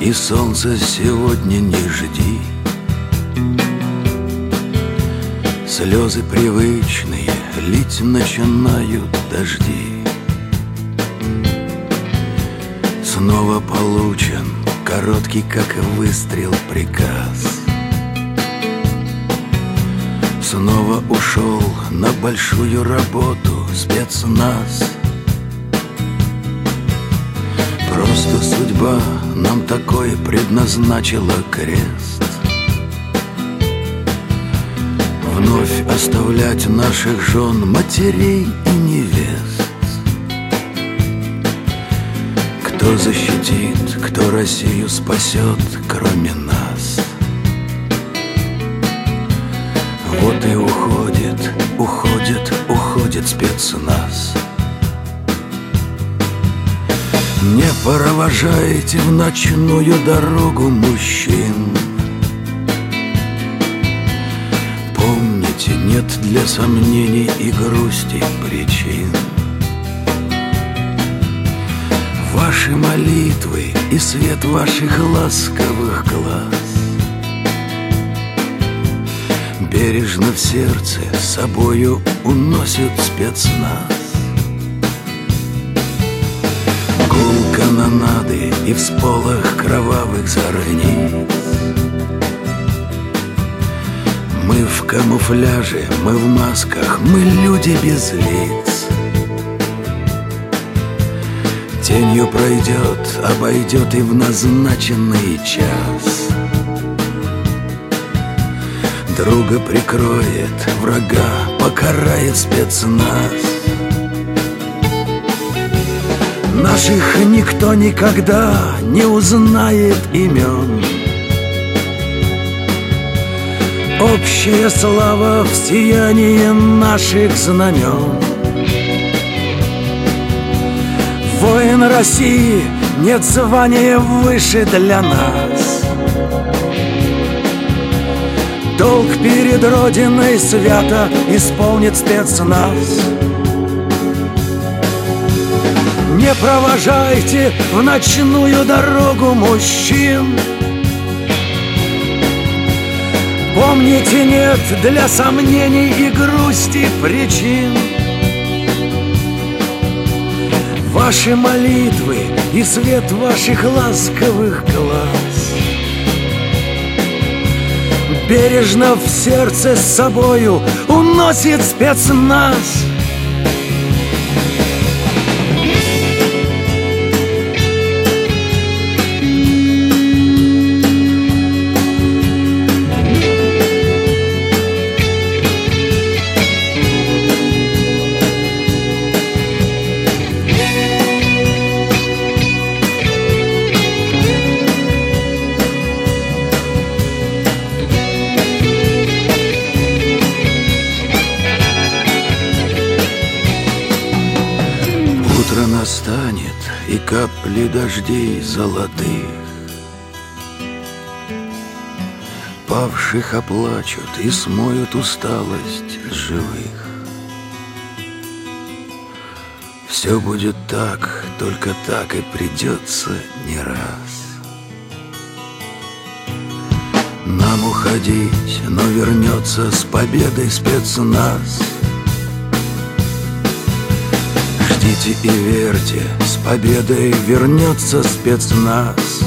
и солнца сегодня не жди. Слезы привычные лить начинают дожди. Снова получен короткий, как выстрел, приказ. Снова ушел на большую работу спецназ. Просто судьба нам такое предназначила крест. Вновь оставлять наших жен, матерей и невест. Кто защитит, кто Россию спасет, кроме нас? Вот и уходит, уходит, уходит спецназ. Не провожайте в ночную дорогу мужчин. Помните, нет для сомнений и грусти причин. Ваши молитвы и свет ваших ласковых глаз бережно в сердце с собою уносит спецназ. Гул канонады и всполох кровавых зорниц. Мы в камуфляже, мы в масках, мы люди без лиц. Тенью пройдет, обойдет и в назначенный час. Друга прикроет, врага покарает спецназ. Наших никто никогда не узнает имен. Общая слава в сиянии наших знамен. Воин России, нет звания выше для нас. Долг перед Родиной свято исполнит спецназ. Не провожайте в ночную дорогу мужчин. Помните, нет для сомнений и грусти причин. Ваши молитвы и свет ваших ласковых глаз бережно в сердце с собою уносит спецназ. Утро настанет, и капли дождей золотых павших оплачут и смоют усталость живых. Все будет так, только так и придется не раз нам уходить, но вернется с победой спецназ. Ждите и верьте, с победой вернется спецназ.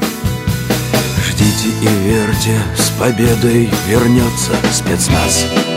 Ждите и верьте, с победой вернется спецназ.